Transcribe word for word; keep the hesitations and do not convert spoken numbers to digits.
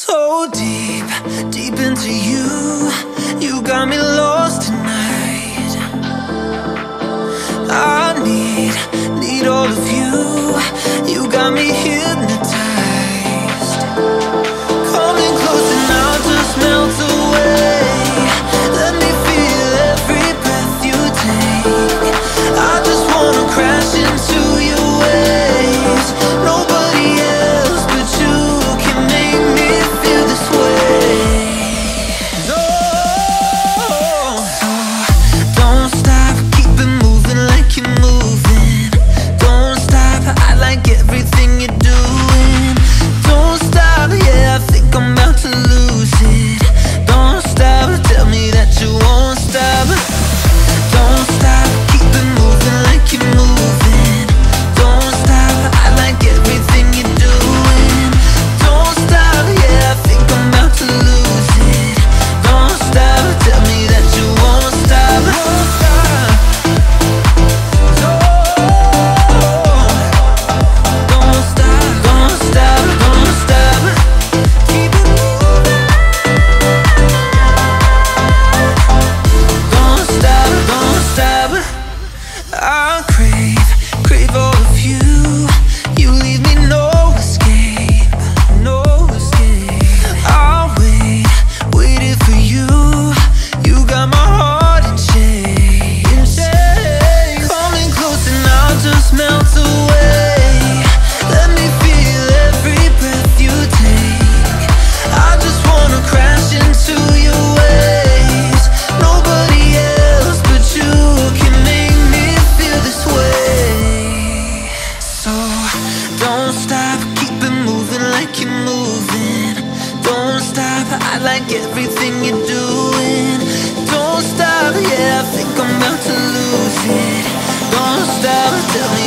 so deep, deep into you. You got me lost tonight. I need, need all of you. You got me hypnotized. Coming close and I'll just melt away. Let me feel every breath you take. I just wanna crash into your waves. Nobody else but you can make me feel this way. No, so don't stop, keep it moving like you're moving. Don't stop, I like everything you're doing. Don't stop, yeah, I think I'm about to lose it. Don't stop, tell me that you won't stop. Don't stop, keep it moving like you're moving. Don't stop, I like everything you're doing. Don't stop, yeah, I think I'm about to lose it. Don't stop, tell me that you won't stop. Won't stop. Don't stop, don't stop, don't stop. Keep it moving. Don't stop, don't stop. I crave, crave all of you. You leave me no escape, no escape. I'll wait, waiting for you. You got my heart in chains. Coming close and I'll just melt away. Let me feel every breath you take. I just wanna crash into your waves. Nobody else but you can make me feel this way. So don't stop, keep it moving like you're moving. Don't stop, I like everything you're doing. Don't stop, yeah, I think I'm about to lose it. Don't stop, tell me